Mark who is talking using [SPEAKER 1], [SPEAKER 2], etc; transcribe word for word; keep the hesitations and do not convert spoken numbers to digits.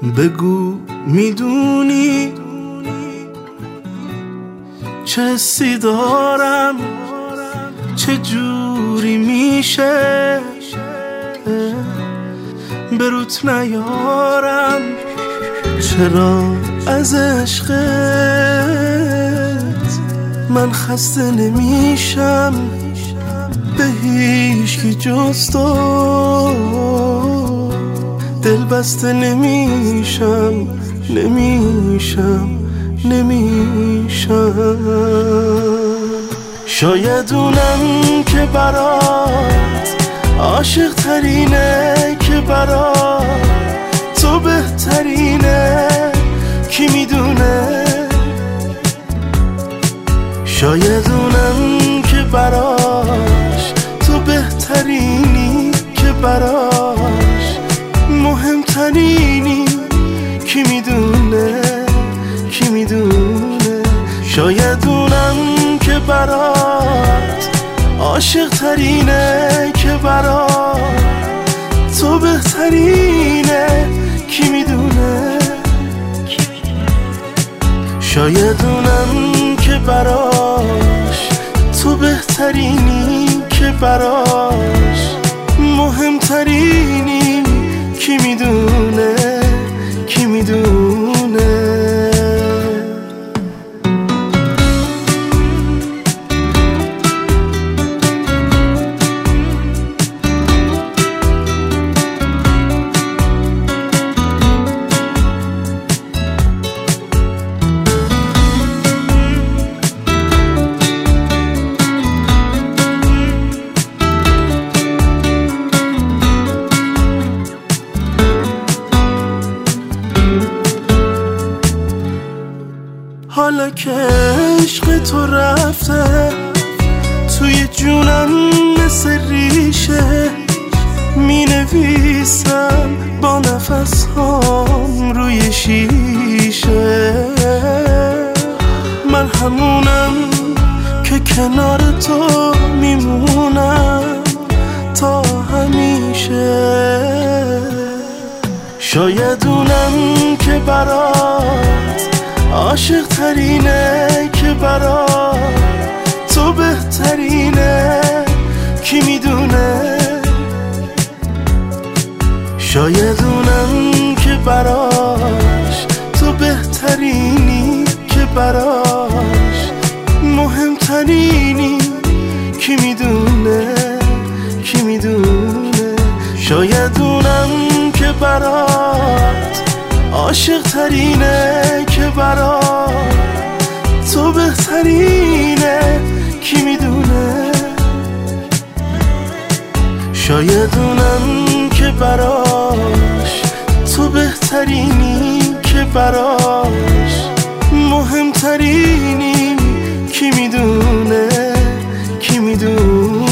[SPEAKER 1] بگو میدونی چه حسی دارم، چه جوری میشه بروت نیارم، چرا از عشقت من خسته نمیشم، به هیچکی جز تو دل بسته نمیشم نمیشم نمیشم. شاید اونم که برات عاشق ترینه، که برات تو بهترینه، کی میدونه. شاید اونم که براش تو بهترینی، که براش مهمترینی، کی میدونه کی میدونه. شاید اونم که برات عاشق ترینه، که برات تو بهترینه، کی میدونه. شاید اونم که براش تو بهترینی، که براش مهمترینی، کی میدونه کی میدونه. حالا که عشق تو رفته توی جونم مثل ریشه، می نویسم با نفس هام روی شیشه. من همونم که کنار تو میمونم تا همیشه. شاید اونم که برات عاشق ترینه، که برات تو بهترینه، کی میدونه. شاید اونم که براش تو بهترینی، که براش مهمترینی، کی میدونه کی میدونه. شاید اونم که برات عاشق ترینه، که برات تو بهترینه، کی میدونه. شاید اونم که براش تو بهترینی، که براش مهمترینی، کی میدونه کی میدونه.